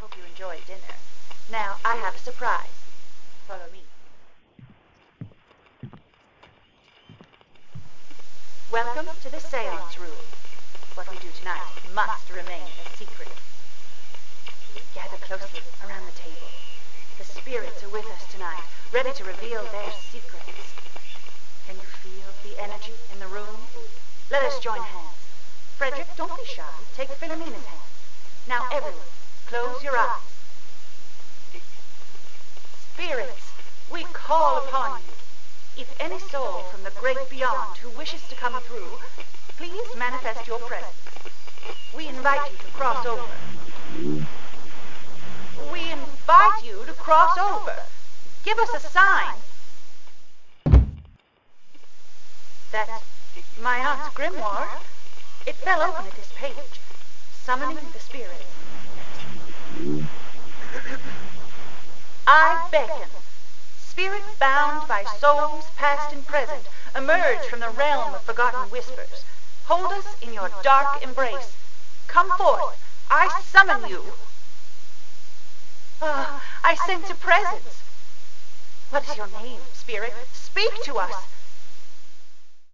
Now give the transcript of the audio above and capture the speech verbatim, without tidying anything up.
hope you enjoyed dinner. Now, I have a surprise. Follow me. Welcome to the seance room. What we do tonight must remain a secret. Gather closely around the table. The spirits are with us tonight, ready to reveal their secrets. Can you feel the energy in the room? Let us join hands. Frederick, don't be shy. Take Philomena's hand. Now, everyone, close your eyes. Spirits, we call upon you. If any soul from the great beyond who wishes to come through, please manifest your presence. We invite you to cross over. We invite you to cross over. Give us a sign. That's my aunt's grimoire. It fell open at this page, summoning the spirits. I beckon. Spirits bound by souls past and present, emerge from the realm of forgotten whispers. Hold us in your dark embrace. Come forth. I summon you. Ah, I sense a presence. What is your name, spirit? Speak to us.